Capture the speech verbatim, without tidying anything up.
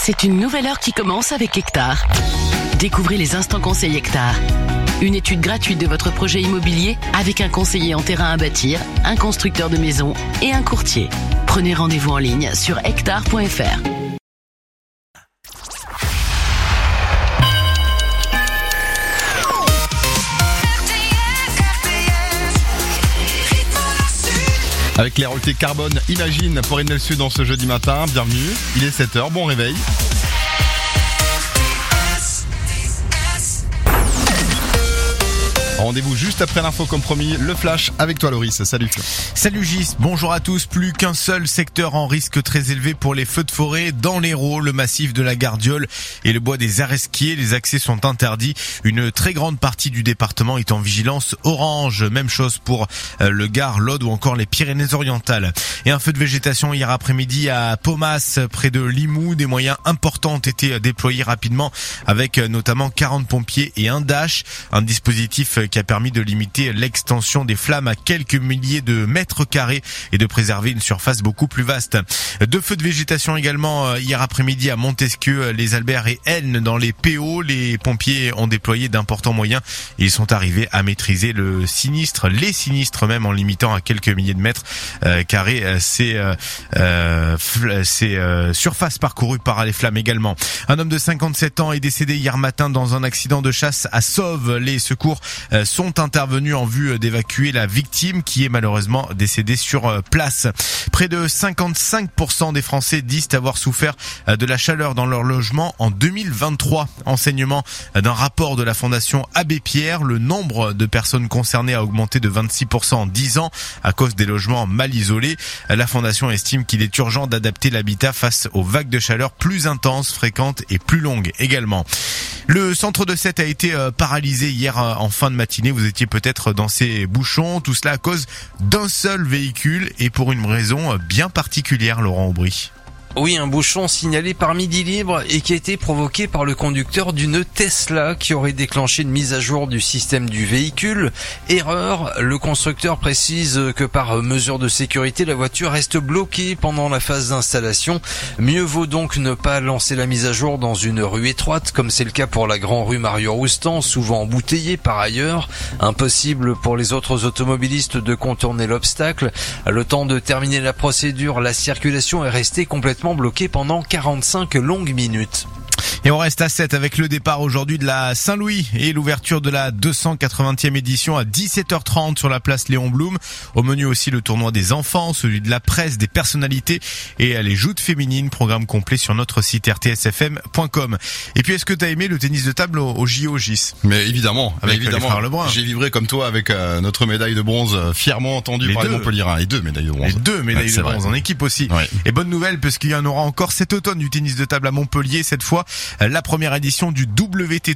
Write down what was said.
C'est une nouvelle heure qui commence avec Hectare. Découvrez les instants conseils Hectare. Une étude gratuite de votre projet immobilier avec un conseiller en terrain à bâtir, un constructeur de maisons et un courtier. Prenez rendez-vous en ligne sur hectare point f r. Avec les royautés carbone, imagine pour Enel Sud dans ce jeudi matin. Bienvenue, il est sept heures, bon réveil. Rendez-vous juste après l'info comme promis, le flash avec toi Loris, salut. Salut Gis, bonjour à tous. Plus qu'un seul secteur en risque très élevé pour les feux de forêt dans l'Hérault, le massif de la Gardiole et le bois des Aresquiers. Les accès sont interdits. Une très grande partie du département est en vigilance orange. Même chose pour le Gard, l'Aude ou encore les Pyrénées-Orientales. Et un feu de végétation hier après-midi à Pomas, près de Limoux. Des moyens importants ont été déployés rapidement avec notamment quarante pompiers et un dash. Un dispositif qui a permis de limiter l'extension des flammes à quelques milliers de mètres carrés et de préserver une surface beaucoup plus vaste. Deux feux de végétation également hier après-midi à Montesquieu, les Alberts et Aisne dans les P O. Les pompiers ont déployé d'importants moyens et ils sont arrivés à maîtriser le sinistre, les sinistres même en limitant à quelques milliers de mètres euh, carrés euh, ces, euh, euh, ces euh, surfaces parcourues par les flammes également. Un homme de cinquante-sept ans est décédé hier matin dans un accident de chasse à Sauve. Les secours euh, sont intervenus en vue d'évacuer la victime qui est malheureusement décédée sur place. Près de cinquante-cinq pour cent des Français disent avoir souffert de la chaleur dans leur logement en deux mille vingt-trois. Enseignement d'un rapport de la Fondation Abbé Pierre, le nombre de personnes concernées a augmenté de vingt-six pour cent en dix ans à cause des logements mal isolés. La Fondation estime qu'il est urgent d'adapter l'habitat face aux vagues de chaleur plus intenses, fréquentes et plus longues également. Le centre de Sète a été paralysé hier en fin de matinée. Vous étiez peut-être dans ces bouchons. Tout cela à cause d'un seul véhicule et pour une raison bien particulière, Laurent Aubry. Oui, un bouchon signalé par Midi Libre et qui a été provoqué par le conducteur d'une Tesla qui aurait déclenché une mise à jour du système du véhicule. Erreur, le constructeur précise que par mesure de sécurité, la voiture reste bloquée pendant la phase d'installation. Mieux vaut donc ne pas lancer la mise à jour dans une rue étroite, comme c'est le cas pour la grande rue Mario-Roustan, souvent embouteillée par ailleurs. Impossible pour les autres automobilistes de contourner l'obstacle. Le temps de terminer la procédure, la circulation est restée complètement bloqué pendant quarante-cinq longues minutes. Et on reste à Sète avec le départ aujourd'hui de la Saint-Louis et l'ouverture de la deux cent quatre-vingtième édition à dix-sept heures trente sur la place Léon Blum. Au menu aussi le tournoi des enfants, celui de la presse, des personnalités et les joutes féminines. Programme complet sur notre site r t s f m point com. Et puis est-ce que t'as aimé le tennis de table au, au J O, Gis? Mais évidemment, avec évidemment. les frères Lebrun. J'ai vibré comme toi avec euh, notre médaille de bronze euh, fièrement entendue les par deux. les Montpellierins. Et deux médailles de bronze. Et deux médailles ouais, de bronze vrai. En équipe aussi. Ouais. Et bonne nouvelle parce qu'il y en aura encore cet automne du tennis de table à Montpellier. Cette fois, la première édition du W T